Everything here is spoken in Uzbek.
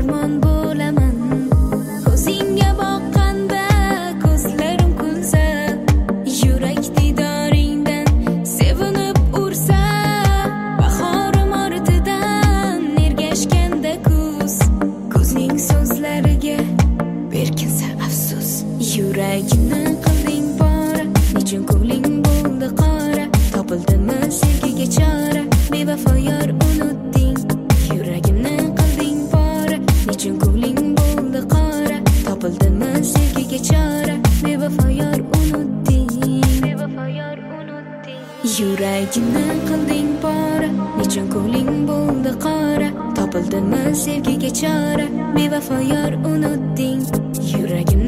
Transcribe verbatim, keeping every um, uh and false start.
armon bo'laman. Ko'zingga boqqanda ko'zlarim kulsa, yurak didoringdan sevinib ursa, bahorim ortidan ergashganda kuz, kuzning so'zlariga berkinsa afsus. Yuragimni qilding pora, nechun ko'ngling bo'ldi qora, topildimi sevgiga chora, bevafo yor unutding. Yuragimni qilding pora, nechun ko'ngling bo'ldi qora, topildimi sevgiga chora, bevafo yor unutding. Bevafo yor unutding. Yuragimni qilding pora, nechun ko'ngling bo'ldi qora, topildimi sevgiga chora, bevafo yor unutding. Yuragimni